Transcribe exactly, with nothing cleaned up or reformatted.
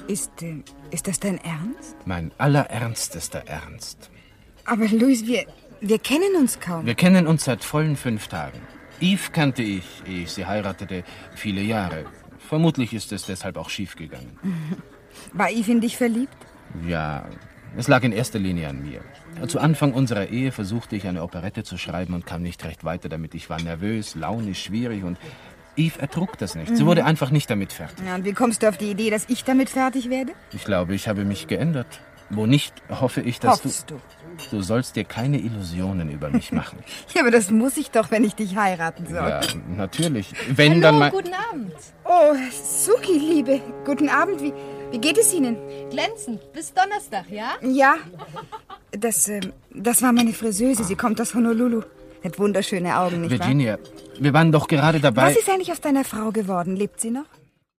Ist, äh, ist das dein Ernst? Mein allerernstester Ernst. Aber Louis, wir, wir kennen uns kaum. Wir kennen uns seit vollen fünf Tagen. Yves kannte ich, ehe ich sie heiratete, viele Jahre. Vermutlich ist es deshalb auch schiefgegangen. War Yves in dich verliebt? Ja, es lag in erster Linie an mir. Zu Anfang unserer Ehe versuchte ich, eine Operette zu schreiben und kam nicht recht weiter damit. Ich war nervös, launisch, schwierig und Yves ertrug das nicht. Sie wurde einfach nicht damit fertig. Ja, und wie kommst du auf die Idee, dass ich damit fertig werde? Ich glaube, ich habe mich geändert. Wo nicht, hoffe ich, dass Hoffst du... du? Du sollst dir keine Illusionen über mich machen. Ja, aber das muss ich doch, wenn ich dich heiraten soll. Ja, natürlich. Wenn Hallo, dann mal... guten Abend. Oh, Suki, Liebe. Guten Abend. Wie, wie geht es Ihnen? Glänzend. Bis Donnerstag, ja? Ja, das, ähm, das war meine Friseuse. Sie kommt aus Honolulu. Hat wunderschöne Augen, nicht Virginia, wir waren doch gerade dabei... wahr? Was ist eigentlich aus deiner Frau geworden? Lebt sie noch?